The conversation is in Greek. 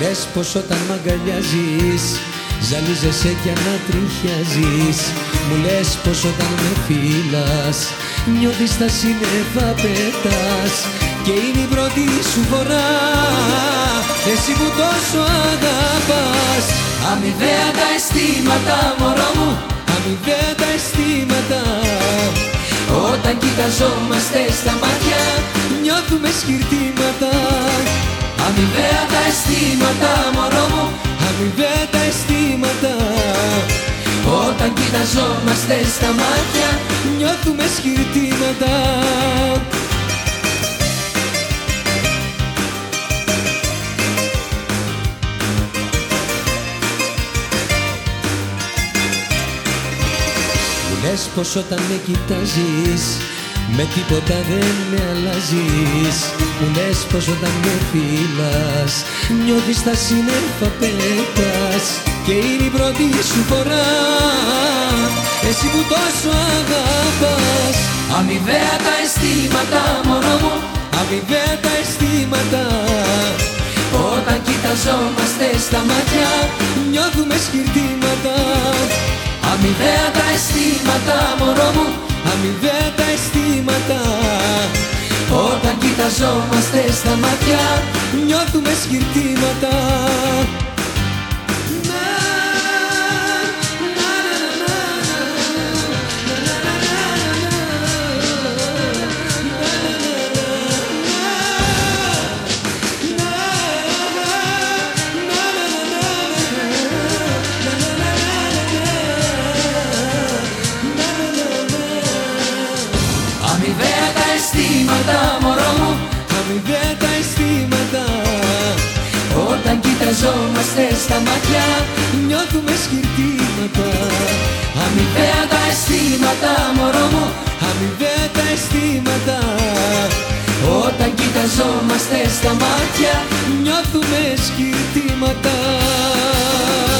λες πως όταν μ' αγκαλιάζεις ζαλίζεσαι κι ανατριχιάζεις. Μου λες πως όταν με φύλας νιώθεις τα σύννεφα πέτας. Και είναι η πρώτη σου φορά, εσύ που τόσο αγαπάς. Αμοιβαία τα αισθήματα, μωρό μου, αμοιβαία τα αισθήματα. όταν κοιταζόμαστε στα μάτια νιώθουμε σκυρτήματα. Αμοιβαία τα αισθήματα, μωρό μου, αμοιβαία τα αισθήματα. όταν κοιταζόμαστε στα μάτια νιώθουμε σκυρτήματα. Μου λες πως όταν με κοιτάζεις με τίποτα δεν με αλλάζεις. Μου λες πως όταν με φύλας νιώθεις τα σύννεφα πέτας. Και είναι η πρώτη σου φορά, εσύ που τόσο αγαπάς. Αμοιβαία τα αισθήματα, μωρό μου, αμοιβαία τα αισθήματα. όταν κοιταζόμαστε στα μάτια νιώθουμε σκυρτήματα. Αμοιβαία τα αισθήματα, μωρό μου, αμοιβαία τα αισθήματα. όταν κοιταζόμαστε στα μάτια νιώθουμε σκυρτήματα. Αμοιβαία τα αισθήματα, μωρό μου, αμοιβαία τα αισθήματα. όταν κοιταζόμαστε στα μάτια νιώθουμε σκυρτήματα. Αμοιβαία τα αισθήματα, μωρό μου, αμοιβαία τα αισθήματα. όταν κοιταζόμαστε στα μάτια νιώθουμε σκυρτήματα.